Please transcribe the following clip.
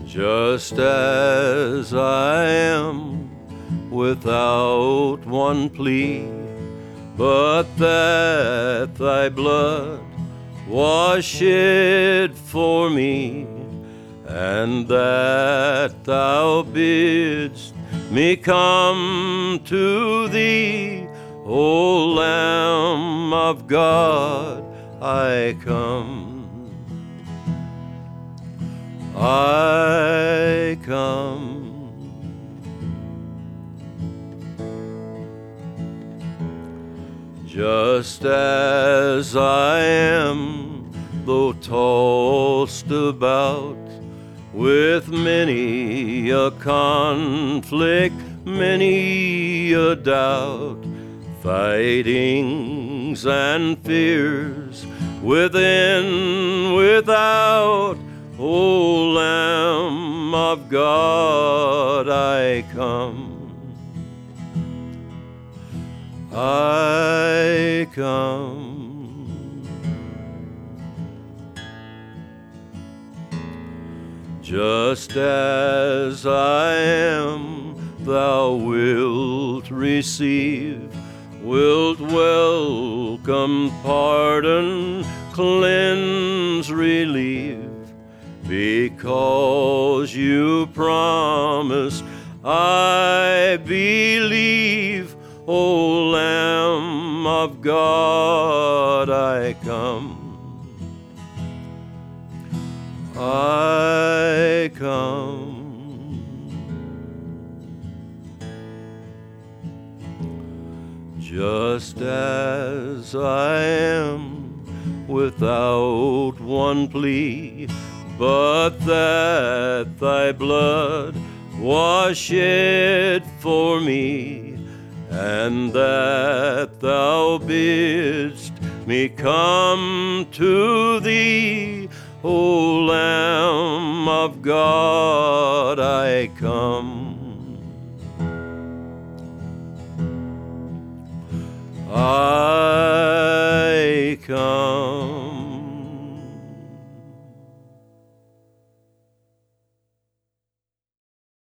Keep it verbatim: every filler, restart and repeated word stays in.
just as I am, without one plea, but that thy blood was shed for me, and that thou bidst me come to thee. O Lamb of God, I come. I come. Just as I am, though tossed about with many a conflict, many a doubt, fightings and fears within, without. O Lamb of God, I come. I come. Just as I am, thou wilt receive, wilt welcome, pardon, cleanse, relieve, because you promised, I believe. O Lamb of God, I come. I come. Just as I am, without one plea, but that thy blood was shed for me, and that thou bidst me come to thee. O Lamb of God, I come. I